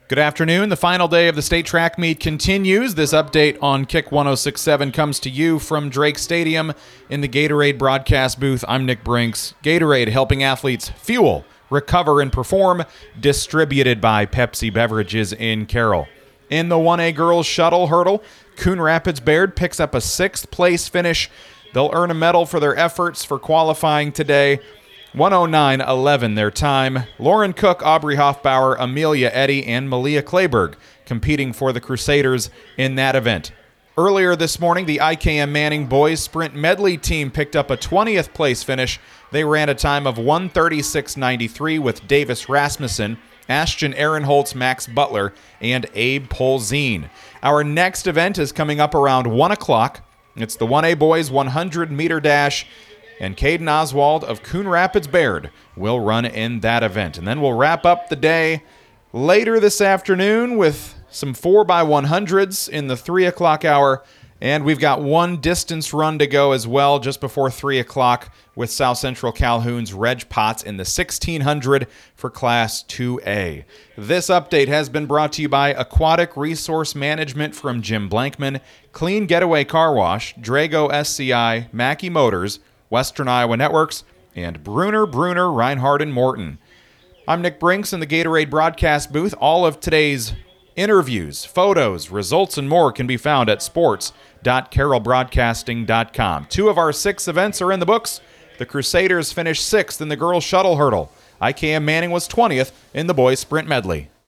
Good afternoon. The final day of the state track meet continues. This update on Kick 106.7 comes to you from Drake Stadium in the Gatorade broadcast booth. I'm Nick Brinks. Gatorade, helping athletes fuel, recover, and perform, distributed by Pepsi Beverages in Carroll. In the 1A girls shuttle hurdle, Coon Rapids Bayard picks up a 6th place finish. They'll earn a medal for their efforts for qualifying today. 109.11 their time. Lauren Cook, Aubrey Hoffbauer, Amelia Eddy, and Malia Clayberg competing for the Crusaders in that event. Earlier this morning, the IKM Manning boys sprint medley team picked up a 20th place finish. They ran a time of 1:36.93 with Davis Rasmussen, Ashton Aaronholtz, Max Butler, and Abe Polzine. Our next event is coming up around 1 o'clock. It's the 1A boys 100-meter dash, and Caden Oswald of Coon Rapids Bayard will run in that event. And then we'll wrap up the day later this afternoon with some 4x100s in the 3 o'clock hour. And we've got one distance run to go as well just before 3 o'clock with South Central Calhoun's Reg Potts in the 1600 for Class 2A. This update has been brought to you by Aquatic Resource Management from Jim Blankman, Clean Getaway Car Wash, Drago SCI, Mackey Motors, Western Iowa Networks, and Bruner, Reinhardt, and Morton. I'm Nick Brinks in the Gatorade broadcast booth. All of today's interviews, photos, results, and more can be found at sports.carrollbroadcasting.com. 2 of our 6 events are in the books. The Crusaders finished 6th in the girls shuttle hurdle. IKM Manning was 20th in the boys sprint medley.